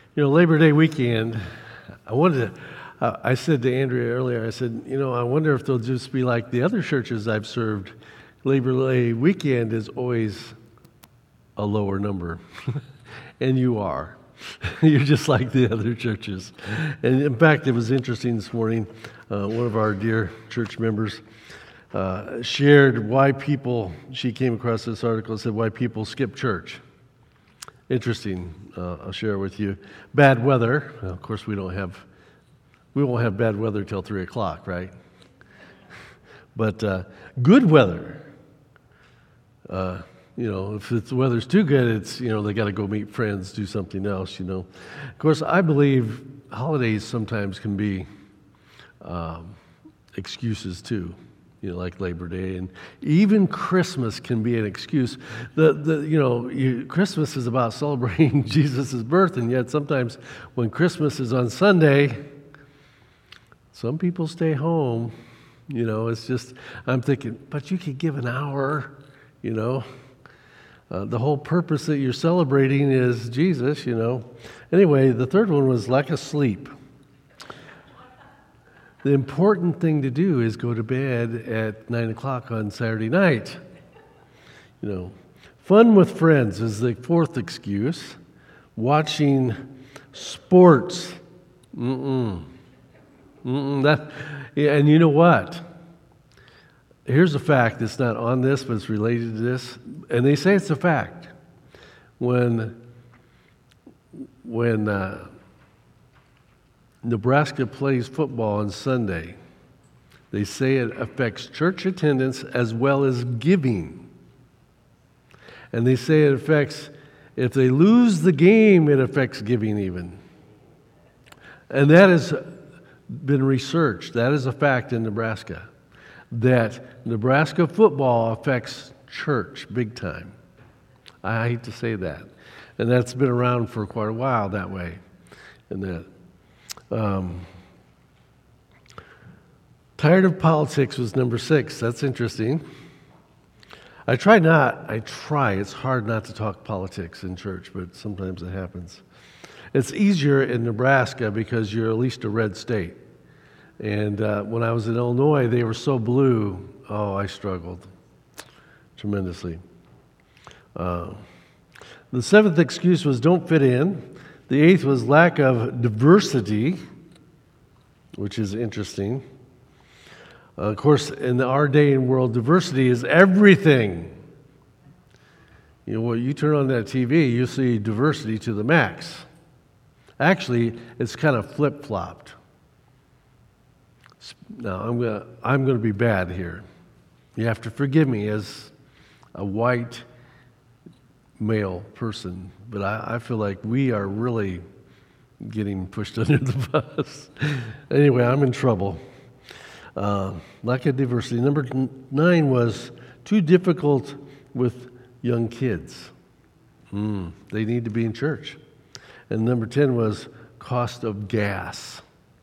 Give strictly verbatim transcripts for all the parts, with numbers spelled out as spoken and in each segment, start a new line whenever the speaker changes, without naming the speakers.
You know, Labor Day weekend, I wanted to, uh, I said to Andrea earlier, I said, you know, I wonder if they'll just be like the other churches I've served. Labor Day weekend is always a lower number. And you are. You're just like the other churches. And in fact, it was interesting this morning. Uh, one of our dear church members uh, shared why people, she came across this article and said why people skip church. Interesting. Uh, I'll share it with you. Bad weather. Well, of course, we don't have, we won't have bad weather till three o'clock, right? But uh, good weather. Uh, you know, if the weather's too good, it's, you know, they got to go meet friends, do something else, you know. Of course, I believe holidays sometimes can be um, excuses too. You know, like Labor Day, and even Christmas can be an excuse. The, the you know, you, Christmas is about celebrating Jesus' birth, and yet sometimes when Christmas is on Sunday, some people stay home. You know, it's just, I'm thinking, but you could give an hour, you know. Uh, the whole purpose that you're celebrating is Jesus, you know. Anyway, the third one was lack of sleep. The important thing to do is go to bed at nine o'clock on Saturday night. You know, fun with friends is the fourth excuse. Watching sports. Mm-mm. Mm-mm. That, yeah, and you know what? Here's a fact that's not on this, but it's related to this. And they say it's a fact. When, when, uh, Nebraska plays football on Sunday, they say it affects church attendance as well as giving. And they say it affects, if they lose the game, it affects giving even. And that has been researched. That is a fact in Nebraska, that Nebraska football affects church big time. I hate to say that. And that's been around for quite a while that way. And that. Um, tired of politics was number six. That's interesting. I try not, I try, it's hard not to talk politics in church, but sometimes it happens. It's easier in Nebraska because you're at least a red state. And uh, when I was in Illinois, they were so blue, oh, I struggled tremendously. Uh, the seventh excuse was don't fit in. The eighth was lack of diversity, which is interesting. Uh, of course, in our day and world, diversity is everything. You know, when you turn on that T V, you see diversity to the max. Actually, it's kind of flip-flopped. Now, I'm gonna, I'm gonna be bad here. You have to forgive me as a white male person, but I, I feel like we are really getting pushed under the bus. Anyway, I'm in trouble. Uh, lack of diversity. Number nine was too difficult with young kids. Mm, they need to be in church. And number ten was cost of gas.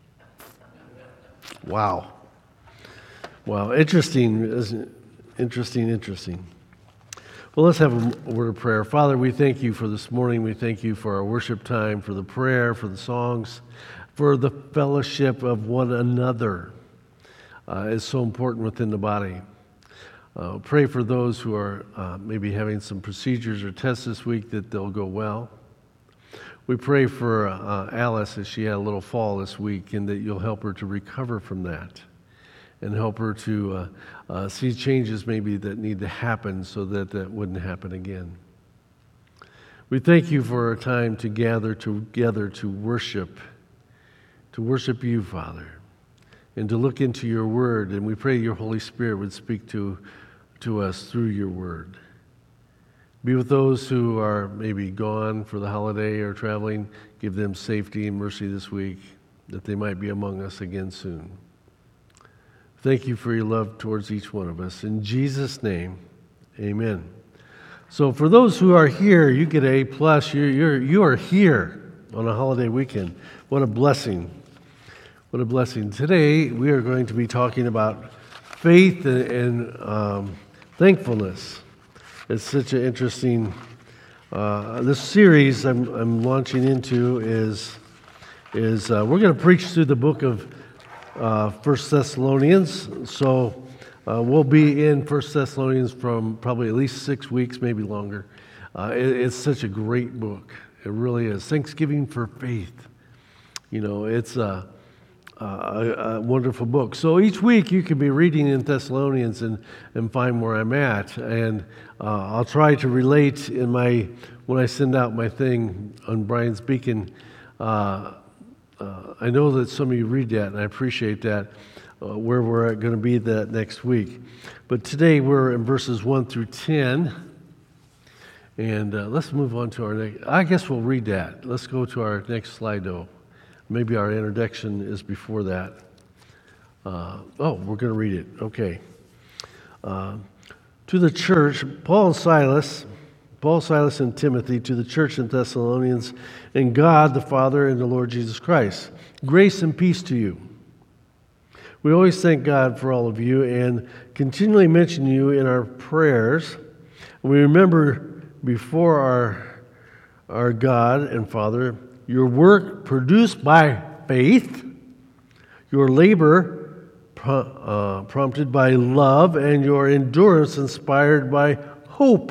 Wow. Wow, interesting, isn't it? Interesting, interesting. Well, let's have a word of prayer. Father, we thank you for this morning. We thank you for our worship time, for the prayer, for the songs, for the fellowship of one another. Uh, it's so important within the body. Uh, pray for those who are uh, maybe having some procedures or tests this week that they'll go well. We pray for uh, Alice as she had a little fall this week and that you'll help her to recover from that. And help her to uh, uh, see changes maybe that need to happen so that that wouldn't happen again. We thank you for our time to gather together to worship, to worship you, Father, and to look into your word. And we pray your Holy Spirit would speak to, to us through your word. Be with those who are maybe gone for the holiday or traveling. Give them safety and mercy this week, that they might be among us again soon. Thank you for your love towards each one of us. In Jesus' name, amen. So for those who are here, you get A plus. You're, you're, you are here on a holiday weekend. What a blessing. What a blessing. Today, we are going to be talking about faith and, and um, thankfulness. It's such an interesting Uh, this series I'm, I'm launching into is, is uh, we're going to preach through the book of uh, First Thessalonians. So uh, we'll be in First Thessalonians from probably at least six weeks, maybe longer. Uh, it, it's such a great book. It really is. Thanksgiving for Faith. You know, it's a, a, a wonderful book. So each week you can be reading in Thessalonians and, and find where I'm at. And uh, I'll try to relate in my, when I send out my thing on Brian's Beacon. Uh, uh, I know that some of you read that, and I appreciate that, uh, where we're going to be that next week. But today we're in verses one through ten. And uh, let's move on to our next. I guess we'll read that. Let's go to our next slide, though. Maybe our introduction is before that. Uh, oh, we're going to read it. Okay. Uh, to the church, Paul and Silas, Paul, Silas, and Timothy, to the church in Thessalonians, and God the Father and the Lord Jesus Christ. Grace and peace to you. We always thank God for all of you and continually mention you in our prayers. We remember before our, our God and Father your work produced by faith, your labor uh, prompted by love, and your endurance inspired by hope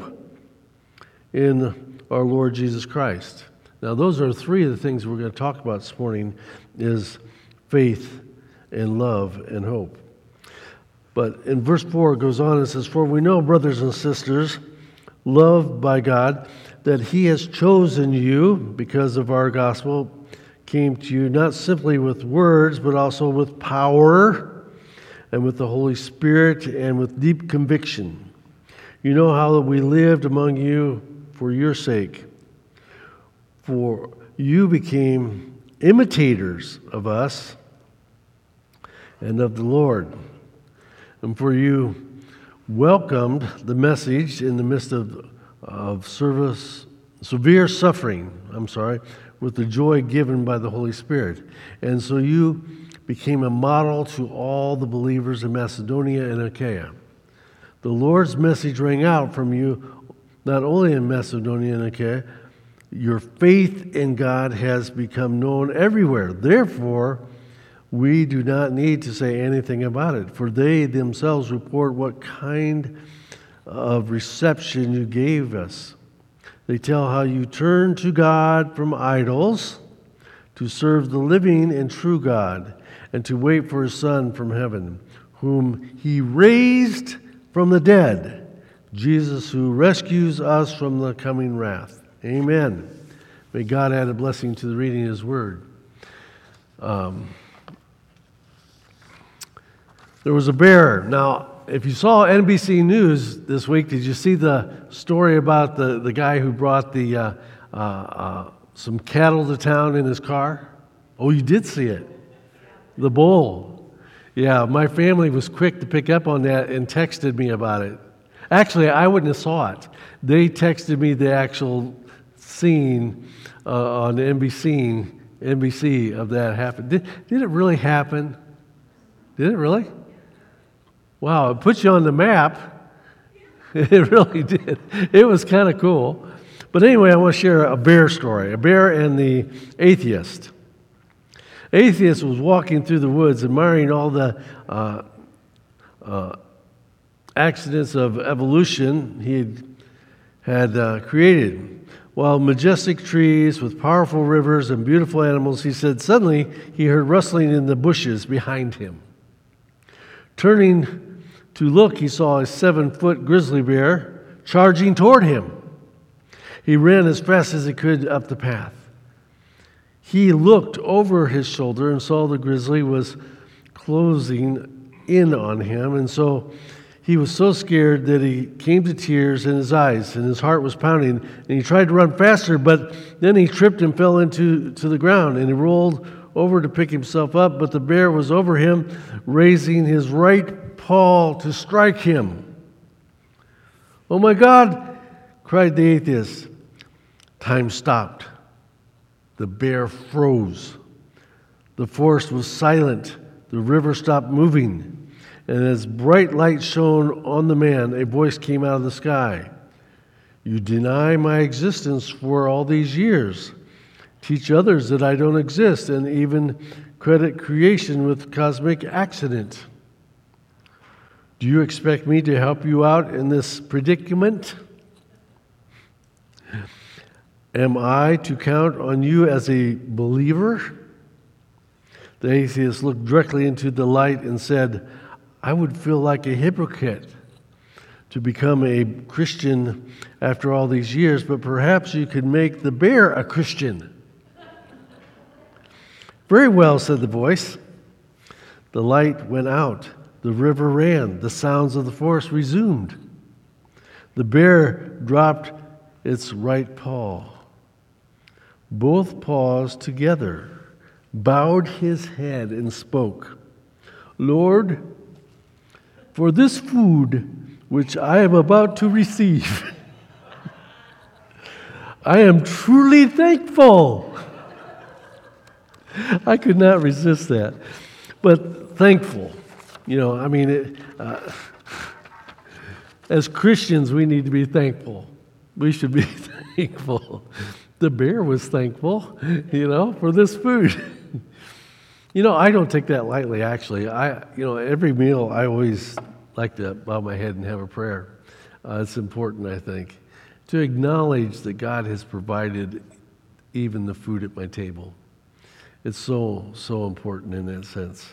in our Lord Jesus Christ. Now, those are three of the things we're going to talk about this morning, is faith and love and hope. But in verse four, it goes on and says, "For we know, brothers and sisters, loved by God, that He has chosen you because of our gospel came to you not simply with words, but also with power and with the Holy Spirit and with deep conviction. You know how we lived among you for your sake. For you became imitators of us and of the Lord. And for you welcomed the message in the midst of, of service, severe suffering, I'm sorry, with the joy given by the Holy Spirit. And so you became a model to all the believers in Macedonia and Achaia. The Lord's message rang out from you, not only in Macedonia and Achaia, your faith in God has become known everywhere. Therefore, we do not need to say anything about it, for they themselves report what kind of reception you gave us. They tell how you turned to God from idols to serve the living and true God and to wait for His Son from heaven, whom He raised from the dead, Jesus, who rescues us from the coming wrath." Amen. May God add a blessing to the reading of His Word. Um, there was a bear. Now, if you saw N B C News this week, did you see the story about the, the guy who brought the uh, uh, uh, some cattle to town in his car? Oh, you did see it. The bull. Yeah, my family was quick to pick up on that and texted me about it. Actually, I wouldn't have saw it. They texted me the actual scene uh, on N B C, N B C of that happen. Did, did it really happen? Did it really? Wow, it puts you on the map. It really did. It was kind of cool. But anyway, I want to share a bear story, a bear and the atheist. Atheist was walking through the woods, admiring all the uh, uh, accidents of evolution he had, had uh, created. While majestic trees with powerful rivers and beautiful animals, he said, suddenly he heard rustling in the bushes behind him. Turning to look, he saw a seven-foot grizzly bear charging toward him. He ran as fast as he could up the path. He looked over his shoulder and saw the grizzly was closing in on him, and so he was so scared that he came to tears in his eyes, and his heart was pounding, and he tried to run faster, but then he tripped and fell into to the ground, and he rolled over to pick himself up, but the bear was over him, raising his right paw to strike him. "Oh my God," cried the atheist. Time stopped. The bear froze. The forest was silent. The river stopped moving. And as bright light shone on the man, a voice came out of the sky. You deny my existence for all these years. Teach others that I don't exist, and even credit creation with cosmic accident. Do you expect me to help you out in this predicament? Am I to count on you as a believer? The atheist looked directly into the light and said, I would feel like a hypocrite to become a Christian after all these years, but perhaps you could make the bear a Christian. Very well, said the voice. The light went out. The river ran. The sounds of the forest resumed. The bear dropped its right paw. Both paws together, bowed his head and spoke, Lord, for this food which I am about to receive, I am truly thankful. I could not resist that. But thankful, you know, I mean, it, uh, as Christians, we need to be thankful. We should be thankful. The bear was thankful, you know, for this food. You know, I don't take that lightly, actually. I, you know, every meal I always like to bow my head and have a prayer. Uh, it's important, I think, to acknowledge that God has provided even the food at my table. It's so, so important in that sense.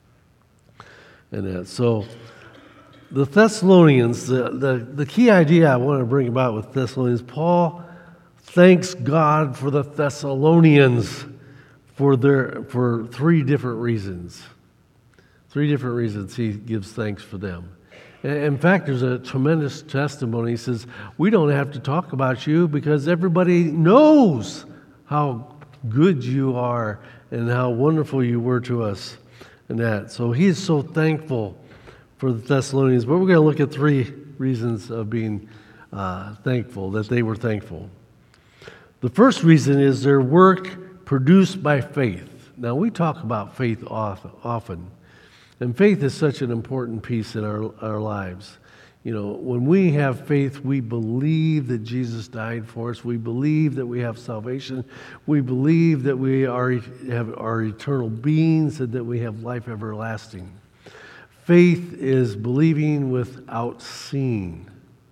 And that, so the Thessalonians, the, the, the key idea I want to bring about with Thessalonians, Paul thanks God for the Thessalonians for their for three different reasons. Three different reasons he gives thanks for them. In fact, there's a tremendous testimony. He says, we don't have to talk about you because everybody knows how good you are and how wonderful you were to us and that. So he is so thankful for the Thessalonians. But we're going to look at three reasons of being uh, thankful, that they were thankful. The first reason is their work produced by faith. Now, we talk about faith often, and faith is such an important piece in our, our lives. You know, when we have faith, we believe that Jesus died for us. We believe that we have salvation. We believe that we are have our eternal beings and that we have life everlasting. Faith is believing without seeing.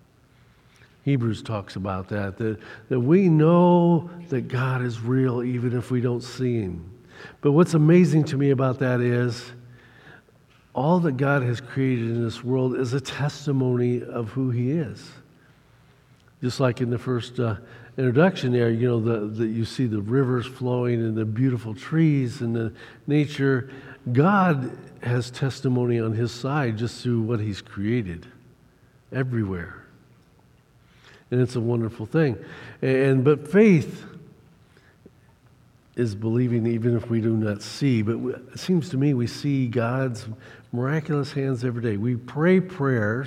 Hebrews talks about that, that, that we know that God is real even if we don't see Him. But what's amazing to me about that is all that God has created in this world is a testimony of who He is. Just like in the first uh, introduction there, you know, the, the, you see the rivers flowing and the beautiful trees and the nature. God has testimony on His side just through what He's created everywhere. And it's a wonderful thing. And but faith is believing even if we do not see. But we, it seems to me we see God's miraculous hands every day. We pray prayers.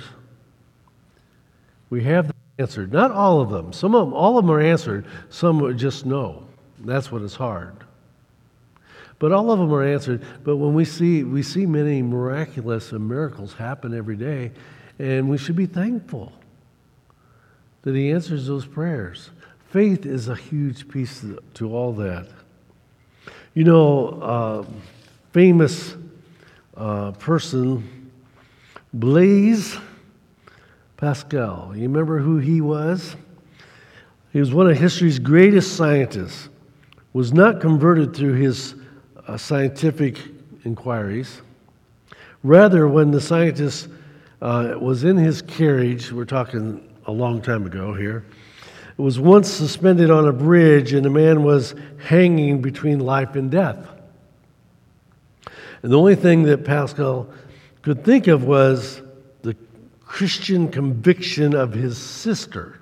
We have them answered. Not all of them. Some of them, all of them are answered. Some are just no. That's what is hard. But all of them are answered. But when we see we see many miraculous and miracles happen every day, and we should be thankful that He answers those prayers. Faith is a huge piece to all that. You know, uh, famous uh, person, Blaise Pascal. You remember who he was? He was one of history's greatest scientists. Was not converted through his uh, scientific inquiries. Rather, when the scientist uh, was in his carriage, we're talking a long time ago here, it was once suspended on a bridge and the man was hanging between life and death. And the only thing that Pascal could think of was the Christian conviction of his sister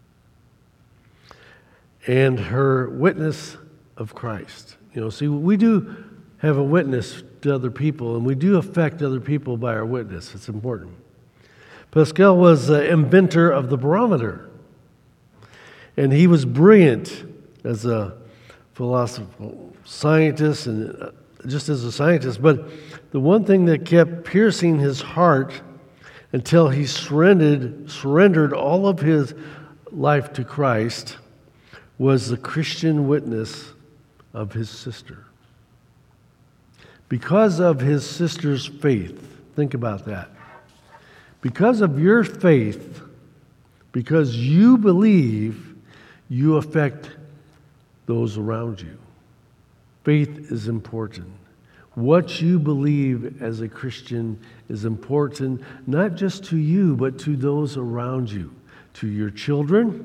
and her witness of Christ. You know, see, we do have a witness to other people, and we do affect other people by our witness. It's important. Pascal was the inventor of the barometer, and he was brilliant as a philosopher, scientist, and just as a scientist. But the one thing that kept piercing his heart until he surrendered, surrendered all of his life to Christ was the Christian witness of his sister. Because of his sister's faith, think about that. Because of your faith, because you believe, you affect those around you. Faith is important. What you believe as a Christian is important, not just to you, but to those around you, to your children,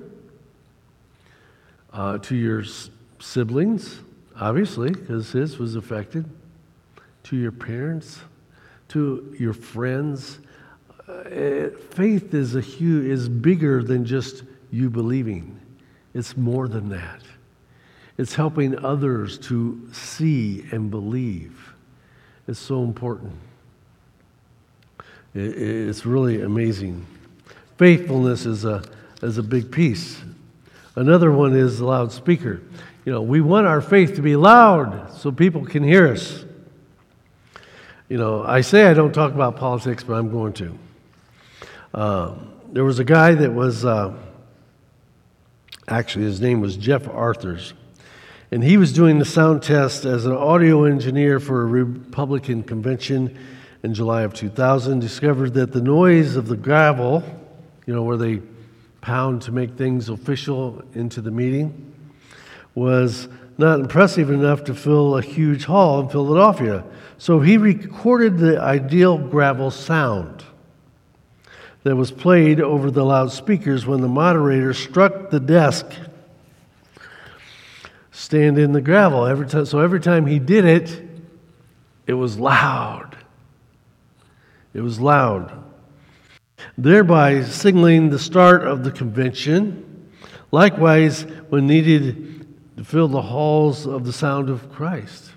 uh, to your s- siblings, obviously, because his was affected, to your parents, to your friends. Uh, faith is a huge, is bigger than just you believing. It's more than that. It's helping others to see and believe. It's so important. It, it's really amazing. Faithfulness is a is a big piece. Another one is the loudspeaker. You know, we want our faith to be loud so people can hear us. You know, I say I don't talk about politics, but I'm going to. Um, there was a guy that was, uh, actually his name was Jeff Arthurs, and he was doing the sound test as an audio engineer for a Republican convention in July of two thousand, discovered that the noise of the gavel, you know, where they pound to make things official into the meeting, was not impressive enough to fill a huge hall in Philadelphia. So he recorded the ideal gravel sound that was played over the loudspeakers when the moderator struck the desk stand in the gravel. Every time, so every time he did it, it was loud. It was loud, thereby signaling the start of the convention. Likewise, when needed to fill the halls of the sound of Christ.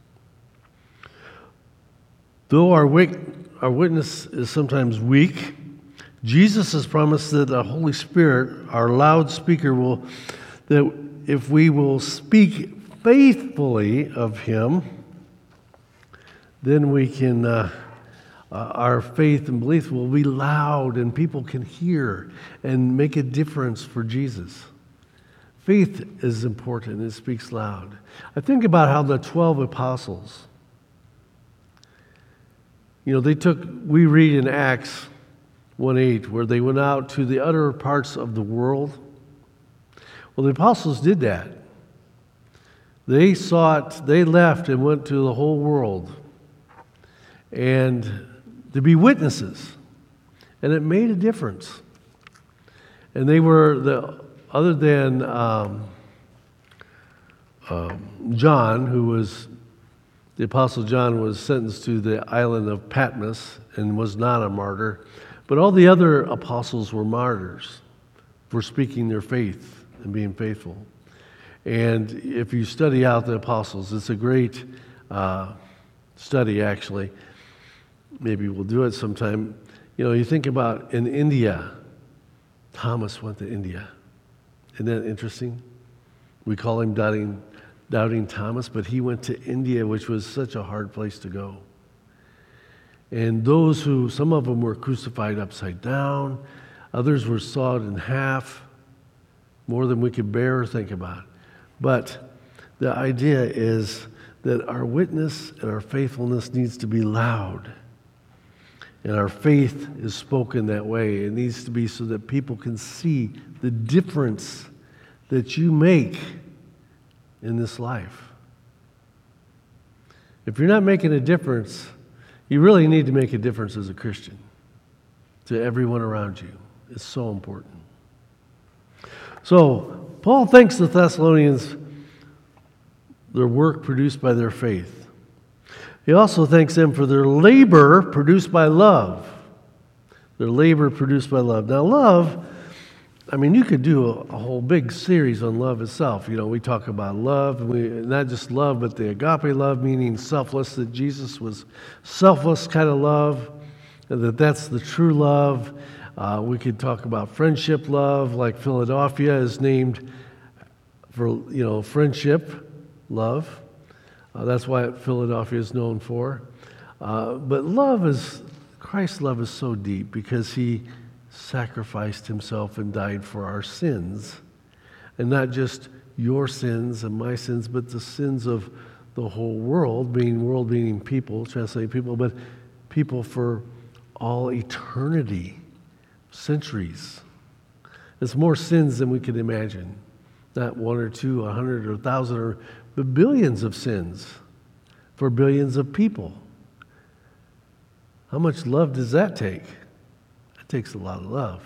Though our, wit- our witness is sometimes weak, Jesus has promised that the Holy Spirit, our loudspeaker, will, that if we will speak faithfully of Him, then we can, uh, uh, our faith and belief will be loud and people can hear and make a difference for Jesus. Faith is important. It speaks loud. I think about how the twelve apostles, you know, they took, we read in Acts one eight, where they went out to the other parts of the world. Well, the apostles did that. They sought, they left and went to the whole world and to be witnesses. And it made a difference. And they were, the other than um, uh, John, who was, the Apostle John was sentenced to the island of Patmos and was not a martyr, but all the other apostles were martyrs for speaking their faith and being faithful. And if you study out the apostles, it's a great uh, study, actually. Maybe we'll do it sometime. You know, you think about in India, Thomas went to India. Isn't that interesting? We call him doubting, doubting Thomas, but he went to India, which was such a hard place to go. And those who, some of them were crucified upside down, others were sawed in half, more than we could bear or think about. But the idea is that our witness and our faithfulness needs to be loud. And our faith is spoken that way. It needs to be so that people can see the difference that you make in this life. If you're not making a difference, you really need to make a difference as a Christian to everyone around you. It's so important. So, Paul thanks the Thessalonians their work produced by their faith. He also thanks them for their labor produced by love. Their labor produced by love. Now, love, I mean, you could do a, a whole big series on love itself. You know, we talk about love, and we, not just love, but the agape love, meaning selfless, that Jesus was selfless kind of love, and that that's the true love. Uh, we could talk about friendship love, like Philadelphia is named for, you know, friendship love. Uh, that's why Philadelphia is known for. Uh, but love is, Christ's love is so deep because he sacrificed himself and died for our sins. And not just your sins and my sins, but the sins of the whole world, being world meaning people, translating people, but people for all eternity, centuries. It's more sins than we can imagine. Not one or two, a hundred or a thousand, or but billions of sins for billions of people. How much love does that take? It takes a lot of love.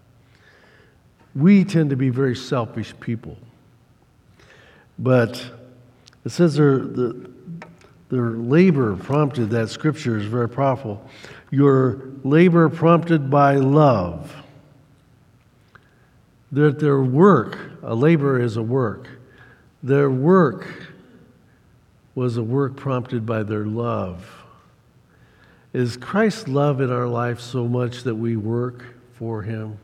We tend to be very selfish people. But it says their, the, their labor prompted, that scripture is very powerful. Your labor prompted by love. That their work, a labor is a work. Their work was a work prompted by their love. Is Christ's love in our life so much that we work for him?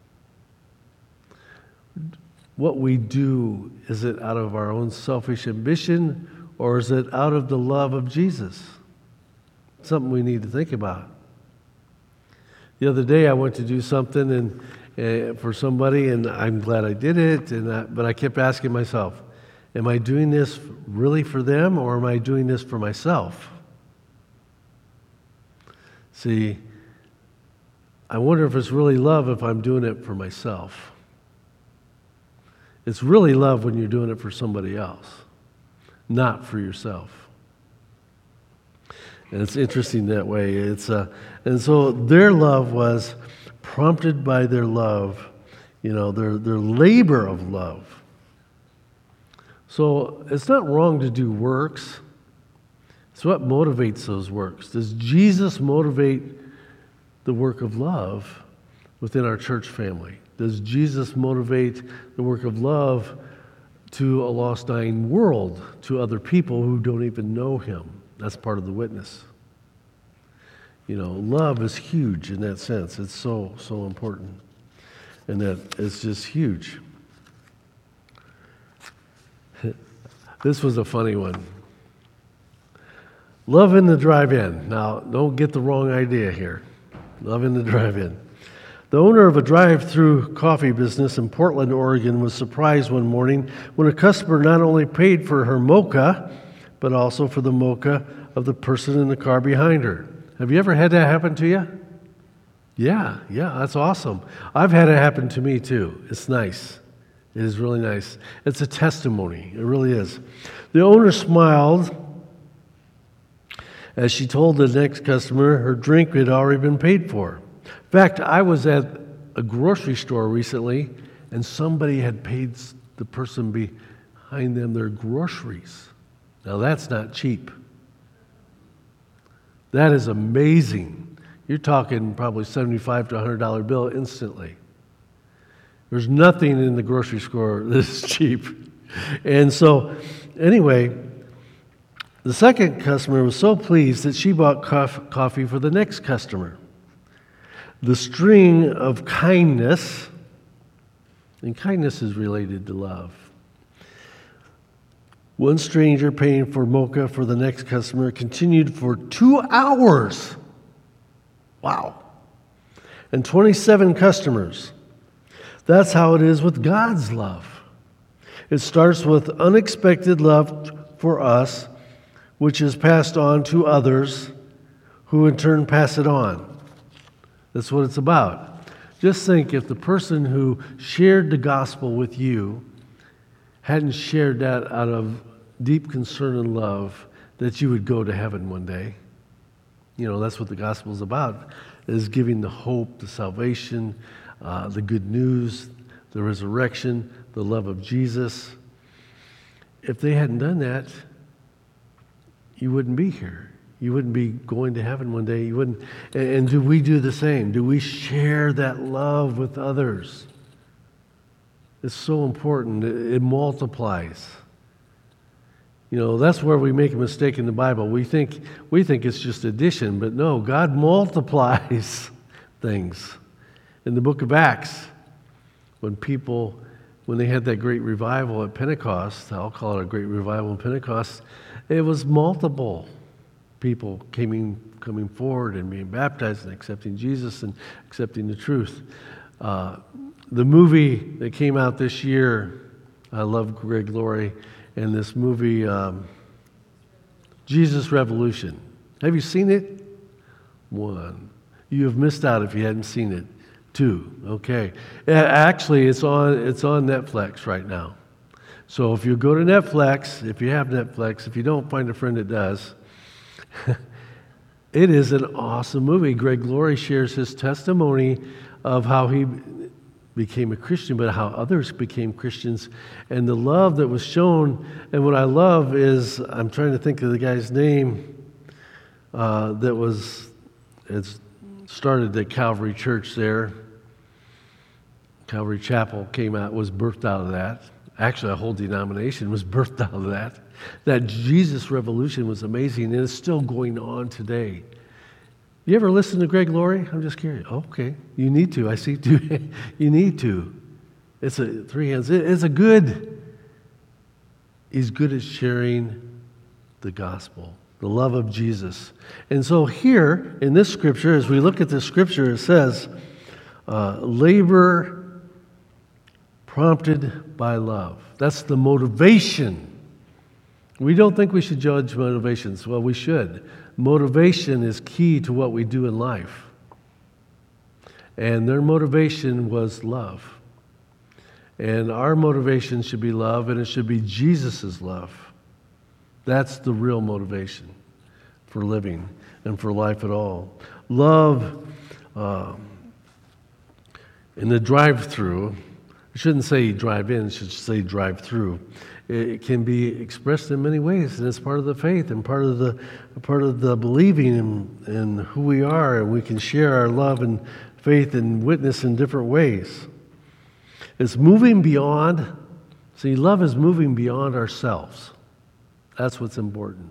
What we do, is it out of our own selfish ambition, or is it out of the love of Jesus? Something we need to think about. The other day I went to do something and uh, for somebody, and I'm glad I did it, and I, but I kept asking myself, am I doing this really for them, or am I doing this for myself? See, I wonder if it's really love if I'm doing it for myself. It's really love when you're doing it for somebody else, not for yourself. And it's interesting that way. It's uh, and so their love was prompted by their love, you know, their their labor of love. So it's not wrong to do works. It's what motivates those works. Does Jesus motivate the work of love within our church family? Does Jesus motivate the work of love to a lost, dying world, to other people who don't even know him? That's part of the witness. You know, love is huge in that sense. It's so, so important. And that it's just huge. This was a funny one. Love in the drive-in. Now, don't get the wrong idea here. Love in the drive-in. The owner of a drive-through coffee business in Portland, Oregon, was surprised one morning when a customer not only paid for her mocha, but also for the mocha of the person in the car behind her. Have you ever had that happen to you? Yeah, yeah, that's awesome. I've had it happen to me too. It's nice. It is really nice. It's a testimony. It really is. The owner smiled as she told the next customer her drink had already been paid for. In fact, I was at a grocery store recently, and somebody had paid the person behind them their groceries. Now, that's not cheap. That is amazing. You're talking probably seventy-five to one hundred dollar bill instantly. There's nothing in the grocery store that's cheap. And so, anyway, the second customer was so pleased that she bought coffee for the next customer. The string of kindness, and kindness is related to love. One stranger paying for mocha for the next customer continued for two hours. Wow. And twenty-seven customers. That's how it is with God's love. It starts with unexpected love for us, which is passed on to others, who in turn pass it on. That's what it's about. Just think if the person who shared the gospel with you hadn't shared that out of deep concern and love, that you would go to heaven one day. You know, that's what the gospel is about, is giving the hope, the salvation, uh, the good news, the resurrection, the love of Jesus. If they hadn't done that, you wouldn't be here. You wouldn't be going to heaven one day. You wouldn't. And, and do we do the same? Do we share that love with others? It's so important. It, it multiplies. You know, that's where we make a mistake in the Bible. We think we think it's just addition, but no, God multiplies things. In the book of Acts, when people, when they had that great revival at Pentecost, I'll call it a great revival in Pentecost, it was multiple people coming, coming forward and being baptized and accepting Jesus and accepting the truth. Uh, the movie that came out this year, I love Greg Laurie, and this movie, um, Jesus Revolution. Have you seen it? One. You have missed out if you hadn't seen it. Two. Okay. Actually, it's on it's on Netflix right now. So if you go to Netflix, if you have Netflix, if you don't, find a friend that does. It is an awesome movie. Greg Laurie shares his testimony of how he became a Christian, but how others became Christians, and the love that was shown. And what I love is, I'm trying to think of the guy's name uh, that was, it's started at Calvary Church there. Calvary Chapel came out, was birthed out of that. Actually, a whole denomination was birthed out of that. That Jesus Revolution was amazing, and it's still going on today. You ever listen to Greg Laurie? I'm just curious. Oh, okay, you need to. I see two. You need to. It's a three hands. It's a good. He's good at sharing the gospel, the love of Jesus. And so here in this scripture, as we look at this scripture, it says, uh, labor prompted by love. That's the motivation. We don't think we should judge motivations. Well, we should. Motivation is key to what we do in life. And their motivation was love. And our motivation should be love, and it should be Jesus' love. That's the real motivation for living and for life at all. Love um, in the drive-through, I shouldn't say drive-in, I should say drive-through. It can be expressed in many ways, and it's part of the faith and part of the part of the believing in, in who we are, and we can share our love and faith and witness in different ways. It's moving beyond, see, love is moving beyond ourselves. That's what's important.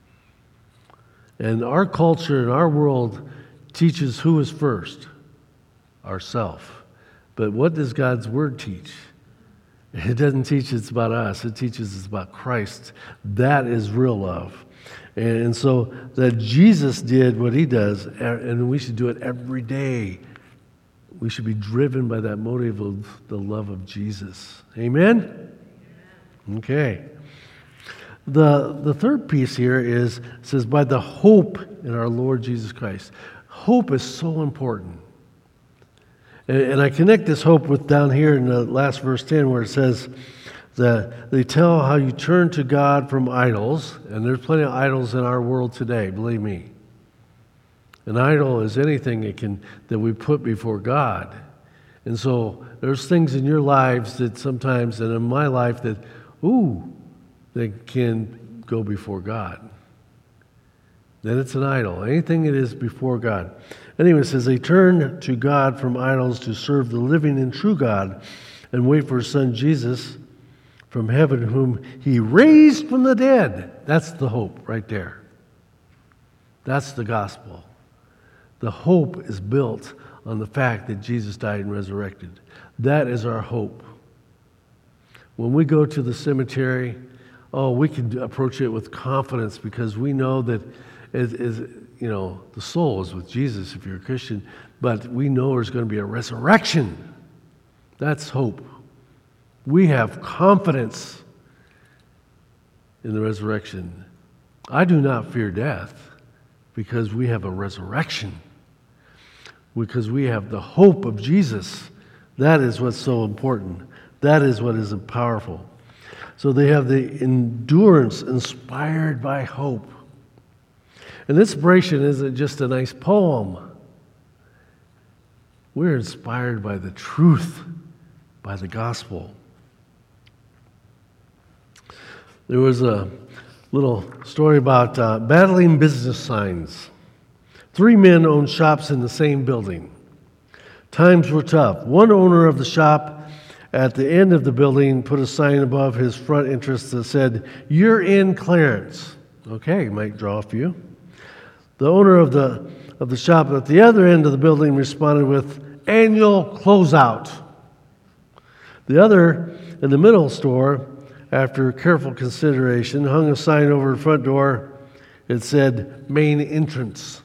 And our culture and our world teaches who is first? Ourself. But what does God's Word teach? It doesn't teach it's about us. It teaches it's about Christ. That is real love. And so that Jesus did what he does, and we should do it every day. We should be driven by that motive of the love of Jesus. Amen? Okay. The, the third piece here is, it says, by the hope in our Lord Jesus Christ. Hope is so important. And, and I connect this hope with down here in the last verse ten, where it says that they tell how you turn to God from idols, and there's plenty of idols in our world today, believe me. An idol is anything that can that we put before God. And so there's things in your lives that sometimes, and in my life, that, ooh, that can go before God. Then it's an idol. Anything that is before God. Anyway, it says they turn to God from idols to serve the living and true God and wait for his son Jesus from heaven, whom he raised from the dead. That's the hope right there. That's the gospel. The hope is built on the fact that Jesus died and resurrected. That is our hope. When we go to the cemetery, oh, we can approach it with confidence because we know that it is, you know, the soul is with Jesus if you're a Christian, but we know there's going to be a resurrection. That's hope. We have confidence in the resurrection. I do not fear death because we have a resurrection. Because we have the hope of Jesus. That is what's so important. That is what is powerful. So they have the endurance inspired by hope. And inspiration isn't just a nice poem. We're inspired by the truth, by the gospel. There was a little story about uh, battling business signs. Three men owned shops in the same building. Times were tough. One owner of the shop at the end of the building put a sign above his front entrance that said, "You're in clearance." Okay, might draw a few. The owner of the of the shop at the other end of the building responded with, "Annual closeout." The other in the middle store, after careful consideration, hung a sign over the front door, It said main entrance.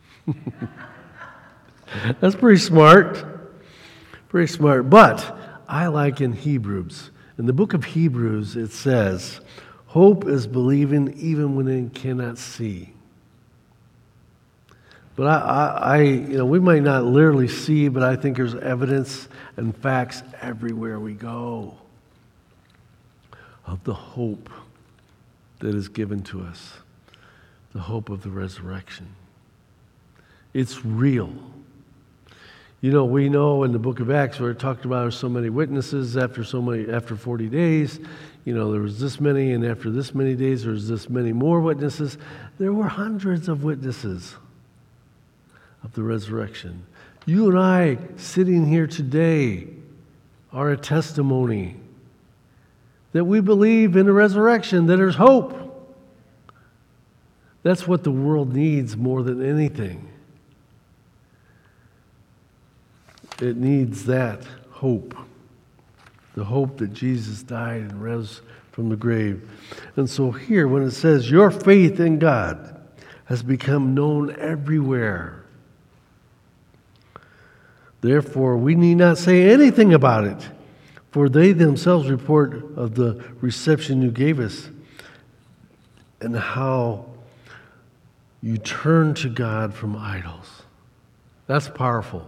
That's pretty smart. Pretty smart. But I like in Hebrews. In the book of Hebrews, it says, hope is believing even when it cannot see. But I, I, I, you know, we might not literally see, but I think there's evidence and facts everywhere we go of the hope that is given to us, the hope of the resurrection. It's real. You know, we know in the book of Acts where it talked about so many witnesses after so many after forty days, you know, there was this many, and after this many days there was this many more witnesses. There were hundreds of witnesses of the resurrection. You and I sitting here today are a testimony that we believe in a resurrection, that there's hope. That's what the world needs more than anything. It needs that hope, the hope that Jesus died and rose from the grave. And so here, when it says, your faith in God has become known everywhere, therefore we need not say anything about it, for they themselves report of the reception you gave us and how you turn to God from idols. That's powerful.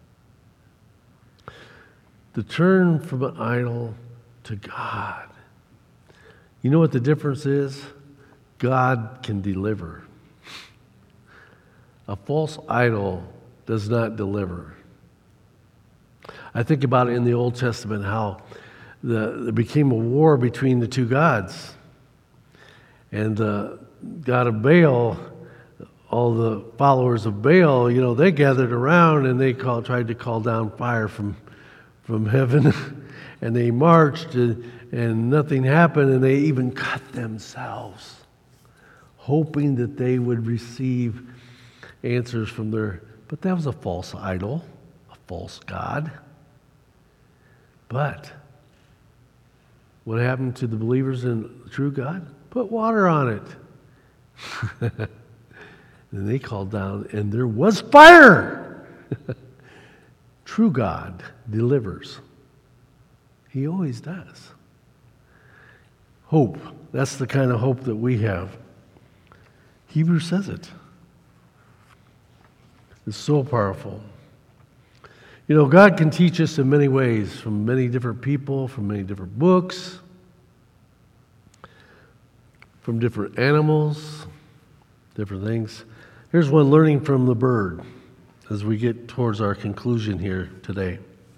To turn from an idol to God. You know what the difference is? God can deliver. A false idol does not deliver. I think about it in the Old Testament, how the, there became a war between the two gods. And the God of Baal, all the followers of Baal, you know, they gathered around and they called, tried to call down fire from from heaven, and they marched, and, and nothing happened, and they even cut themselves, hoping that they would receive answers from their, but that was a false idol, a false god. But what happened to the believers in the true God? Put water on it. And they called down, and there was fire. True God delivers. He always does. Hope. That's the kind of hope that we have. Hebrews says it. It's so powerful. You know, God can teach us in many ways, from many different people, from many different books, from different animals, different things. Here's one, learning from the bird, as we get towards our conclusion here today.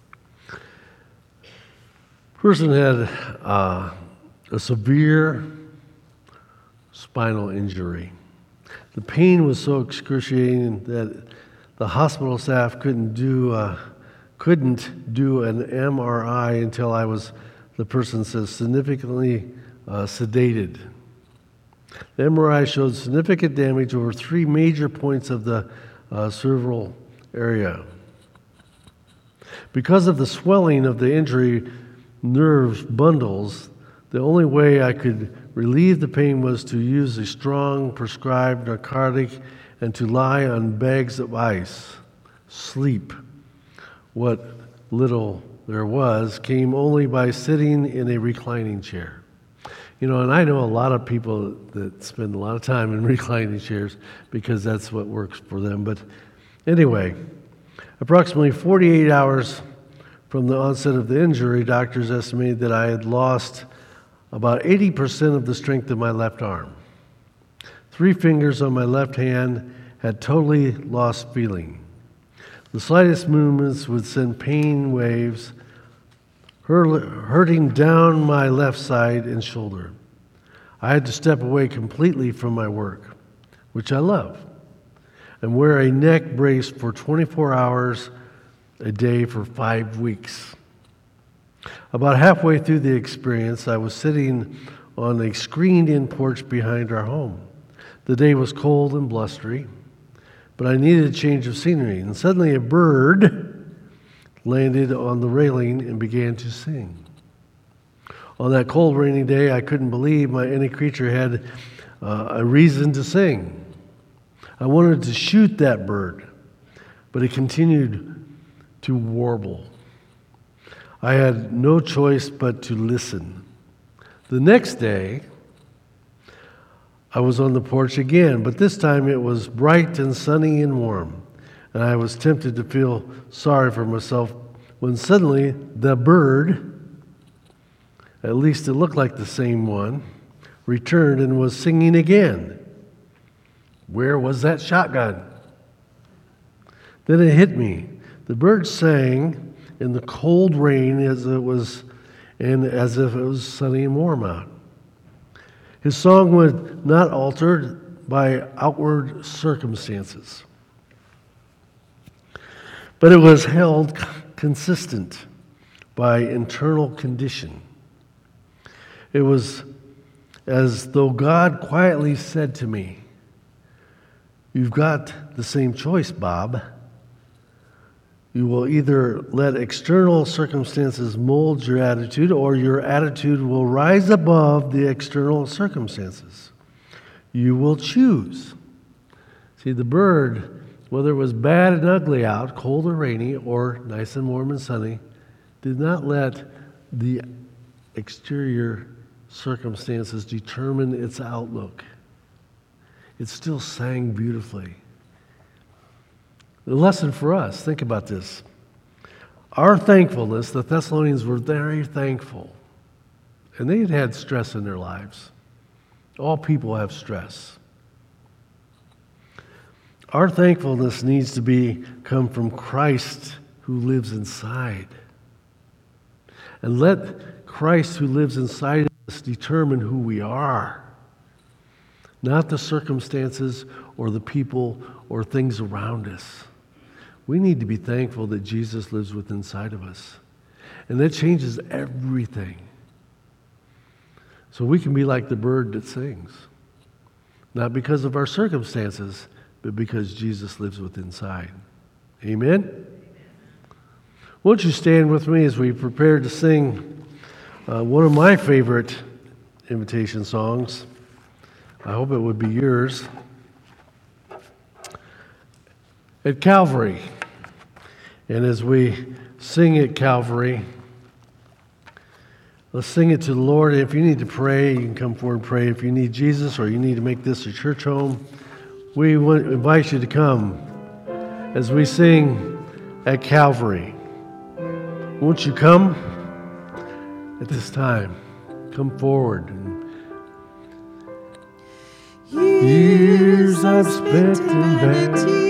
Person had uh, a severe spinal injury. The pain was so excruciating that the hospital staff couldn't do uh, couldn't do an M R I until I was, the person says, significantly uh, sedated. The M R I showed significant damage over three major points of the uh, cerebral area. Because of the swelling of the injury nerves bundles, the only way I could relieve the pain was to use a strong prescribed narcotic and to lie on bags of ice. Sleep, what little there was, came only by sitting in a reclining chair. You know, and I know a lot of people that spend a lot of time in reclining chairs because that's what works for them. But anyway, approximately forty-eight hours from the onset of the injury, doctors estimated that I had lost about eighty percent of the strength of my left arm. Three fingers on my left hand had totally lost feeling. The slightest movements would send pain waves hurting down my left side and shoulder. I had to step away completely from my work, which I love, and wear a neck brace for twenty-four hours a day for five weeks. About halfway through the experience, I was sitting on a screened-in porch behind our home. The day was cold and blustery, but I needed a change of scenery, and suddenly a bird landed on the railing and began to sing. On that cold, rainy day, I couldn't believe my any creature had uh, a reason to sing. I wanted to shoot that bird, but it continued to warble. I had no choice but to listen. The next day, I was on the porch again, but this time it was bright and sunny and warm, and I was tempted to feel sorry for myself when suddenly the bird, at least it looked like the same one, returned and was singing again. Where was that shotgun? Then it hit me. The bird sang in the cold rain as it was, and as if it was sunny and warm out. His song was not altered by outward circumstances, but it was held consistent by internal condition. It was as though God quietly said to me, "You've got the same choice, Bob. You will either let external circumstances mold your attitude, or your attitude will rise above the external circumstances. You will choose." See, the bird, whether it was bad and ugly out, cold or rainy, or nice and warm and sunny, did not let the exterior circumstances determine its outlook. It still sang beautifully. The lesson for us, think about this. Our thankfulness, the Thessalonians were very thankful. And they had had stress in their lives. All people have stress. Our thankfulness needs to be come from Christ who lives inside. And let Christ who lives inside us determine who we are. Not the circumstances or the people or things around us. We need to be thankful that Jesus lives within inside of us. And that changes everything. So we can be like the bird that sings. Not because of our circumstances, but because Jesus lives within inside. Amen? Won't you stand with me as we prepare to sing uh, one of my favorite invitation songs. I hope it would be yours. At Calvary. And as we sing at Calvary, let's sing it to the Lord. If you need to pray, you can come forward and pray. If you need Jesus or you need to make this a church home, we invite you to come as we sing at Calvary. Won't you come at this time? Come forward. Years I've spent in vanity.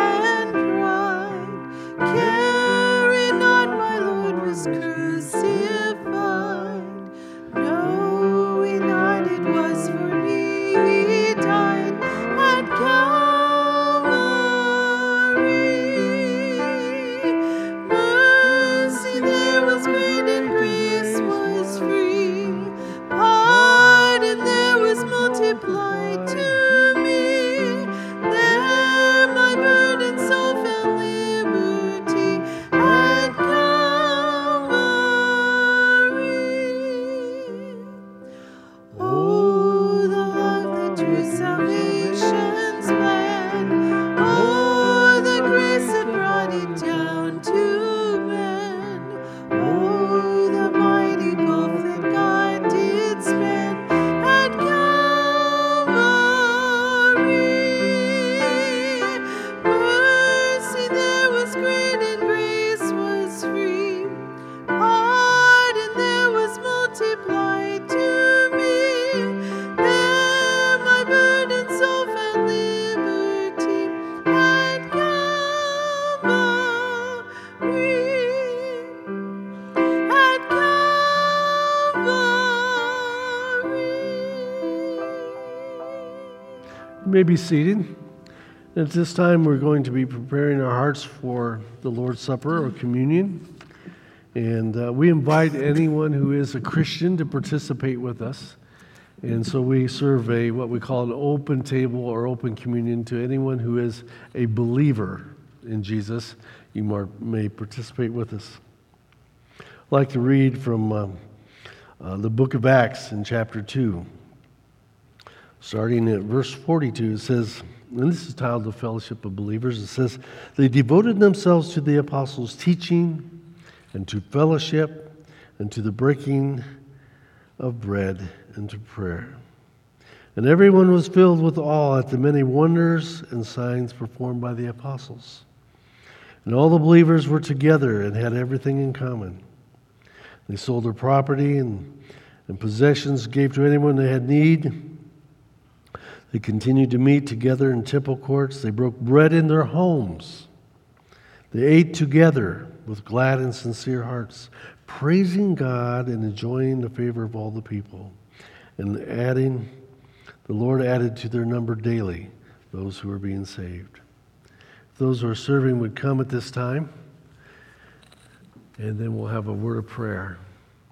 You may be seated. At this time, we're going to be preparing our hearts for the Lord's Supper or communion. And uh, we invite anyone who is a Christian to participate with us. And so we serve a, what we call an open table or open communion to anyone who is a believer in Jesus. You more, may participate with us. I'd like to read from um, uh, the book of Acts in chapter two. Starting at verse forty-two, it says, and this is titled The Fellowship of Believers, it says, they devoted themselves to the apostles' teaching and to fellowship and to the breaking of bread and to prayer. And everyone was filled with awe at the many wonders and signs performed by the apostles. And all the believers were together and had everything in common. They sold their property and, and possessions, gave to anyone they had need. They continued to meet together in temple courts. They broke bread in their homes. They ate together with glad and sincere hearts, praising God and enjoying the favor of all the people. And adding, the Lord added to their number daily those who were being saved. If those who are serving would come at this time, and then we'll have a word of prayer.